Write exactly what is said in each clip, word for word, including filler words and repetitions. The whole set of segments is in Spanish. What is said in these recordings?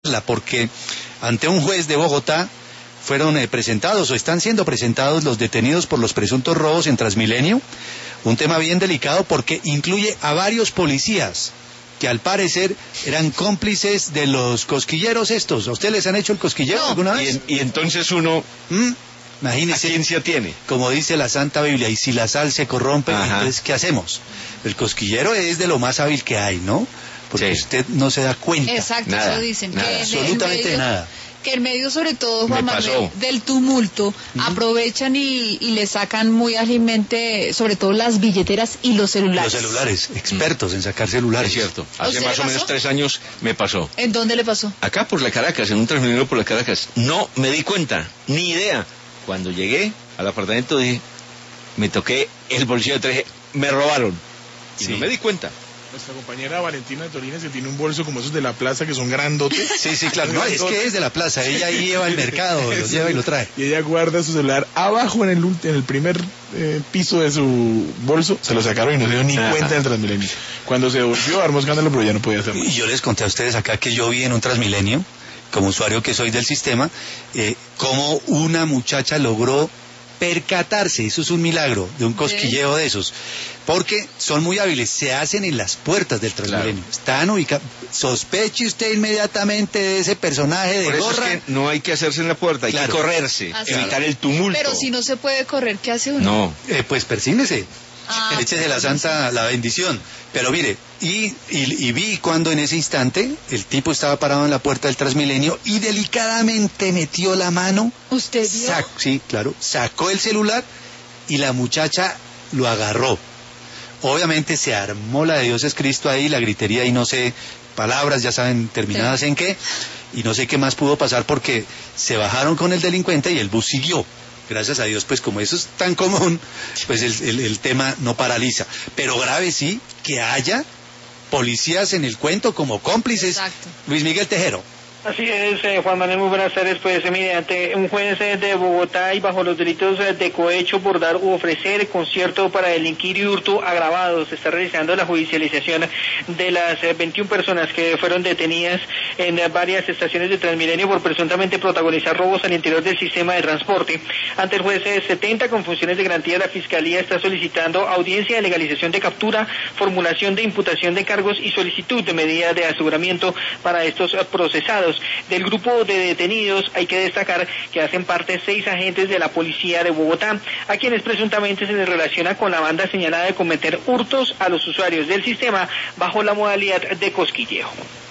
porque ante un juez de Bogotá fueron eh, presentados o están siendo presentados los detenidos por los presuntos robos en Transmilenio, un tema bien delicado porque incluye a varios policías que al parecer eran cómplices de los cosquilleros estos. ¿A ustedes les han hecho el cosquillero no. alguna vez? Y, en, y entonces uno... ¿Mm? Imagínese, ¿a quién se atiene? Como dice la Santa Biblia, y si la sal se corrompe, Ajá. entonces ¿qué hacemos? El cosquillero es de lo más hábil que hay, ¿no? Porque sí. usted no se da cuenta. Exacto, nada, eso dicen. nada. Que Absolutamente medio, nada. Que en medio, sobre todo, Juan Me Manuel, pasó. del tumulto, Uh-huh. aprovechan y, y le sacan muy ágilmente, sobre todo las billeteras y los celulares. Los celulares, expertos en sacar celulares. Es cierto. ¿A Hace usted más le o menos pasó? tres años me pasó. ¿En dónde le pasó? Acá por la Caracas, en un Transmilenio por la Caracas. No me di cuenta, ni idea. Cuando llegué al apartamento dije, me toqué el bolsillo, dije, me robaron. Y Sí. no me di cuenta. Nuestra compañera Valentina de Torines se tiene un bolso como esos de la plaza que son grandotes. Sí, sí, claro. No, es que es de la plaza. Ella ahí lleva al mercado, lo lleva y lo trae. Y ella guarda su celular abajo en el, ulti- en el primer eh, piso de su bolso. Se lo sacaron y no se dio ni Ajá. cuenta del Transmilenio. Cuando se devolvió, armó escándalo, pero ya no podía hacerlo. Y yo les conté a ustedes acá que yo vi en un Transmilenio, como usuario que soy del sistema, eh, cómo una muchacha logró percatarse, eso es un milagro, de un cosquilleo de esos, porque son muy hábiles, se hacen en las puertas del Transmilenio, Claro. están ubicados, sospeche usted inmediatamente de ese personaje de Por eso gorra. es que no hay que hacerse en la puerta, hay Claro. que correrse, Ah, sí. evitar el tumulto. Pero si no se puede correr, ¿qué hace uno? No. Eh, pues persígnese, Ah, échese la santa, la bendición. Pero mire, y, y, y vi cuando en ese instante el tipo estaba parado en la puerta del Transmilenio y delicadamente metió la mano, ¿Usted vio? sac- sí, claro, sacó el celular y la muchacha lo agarró. Obviamente se armó la de Dios es Cristo ahí, la gritería y no sé, palabras ya saben terminadas Sí. en qué, y no sé qué más pudo pasar porque se bajaron con el delincuente y el bus siguió. Gracias a Dios, pues como eso es tan común, pues el, el, el tema no paraliza. Pero grave sí que haya policías en el cuento como cómplices. Exacto. Luis Miguel Tejero. Así es, eh, Juan Manuel, muy buenas tardes. Pues, eh, mire, ante un juez eh, de Bogotá y bajo los delitos eh, de cohecho por dar u ofrecer concierto para delinquir y hurto agravados, se está realizando la judicialización de las eh, veintiuna personas que fueron detenidas en eh, varias estaciones de Transmilenio por presuntamente protagonizar robos al interior del sistema de transporte. Ante el juez eh, setenta, con funciones de garantía, la Fiscalía está solicitando audiencia de legalización de captura, formulación de imputación de cargos y solicitud de medida de aseguramiento para estos eh, procesados. Del grupo de detenidos hay que destacar que hacen parte seis agentes de la policía de Bogotá, a quienes presuntamente se les relaciona con la banda señalada de cometer hurtos a los usuarios del sistema bajo la modalidad de cosquilleo.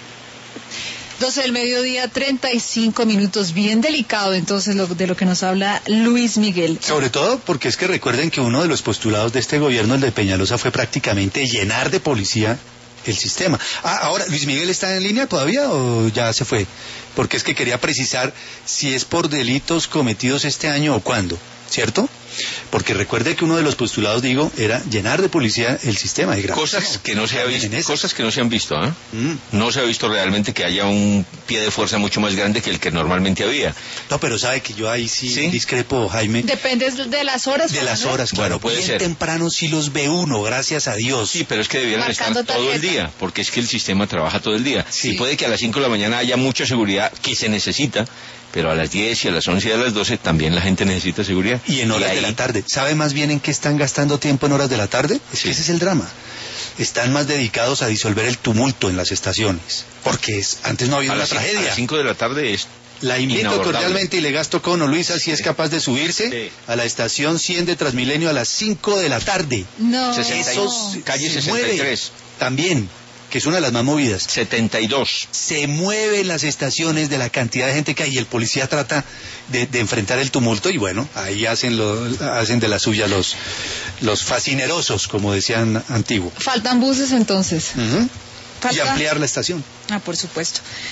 doce del mediodía, treinta y cinco minutos, bien delicado entonces lo, de lo que nos habla Luis Miguel. Sobre todo porque es que recuerden que uno de los postulados de este gobierno, el de Peñalosa, fue prácticamente llenar de policía el sistema. Ah, ahora, ¿Luis Miguel está en línea todavía o ya se fue? Porque es que quería precisar si es por delitos cometidos este año o cuándo, ¿cierto? Porque recuerde que uno de los postulados, digo, era llenar de policía el sistema. Y Cosas que no se ha visto, en esas. cosas que no se han visto, ¿eh? Mm. No se ha visto realmente que haya un pie de fuerza mucho más grande que el que normalmente había. No, pero sabe que yo ahí sí, ¿Sí? discrepo, Jaime. Depende de las horas. De Juan las Manuel. horas, claro. Bueno, puede bien ser. temprano sí los ve uno, gracias a Dios. Sí, pero es que debieran Marcando estar todo el tarjeta. día, porque es que el sistema trabaja todo el día. Sí. Y puede que a las cinco de la mañana haya mucha seguridad que se necesita, pero a las diez y a las once y a las doce también la gente necesita seguridad. Y en horas ahí- de la tarde. ¿Sabe más bien en qué están gastando tiempo en horas de la tarde? Es Sí. que ese es el drama. Están más dedicados a disolver el tumulto en las estaciones. Porque es, antes no había a una las, cin- a tragedia. las cinco de la tarde es... La invito inabordable. cordialmente y le gasto cono, Luisa, si es capaz de subirse Sí. a la estación cien de Transmilenio a las cinco de la tarde. No. sesenta y- Esos calle se sesenta y tres. mueve también, que es una de las más movidas. setenta y dos. Se mueven las estaciones de la cantidad de gente que hay y el policía trata de, de enfrentar el tumulto y bueno, ahí hacen lo, hacen de la suya los, los fascinerosos, como decían antiguo. Faltan buses entonces. Ujú. Y Falta- ampliar la estación. Ah, por supuesto.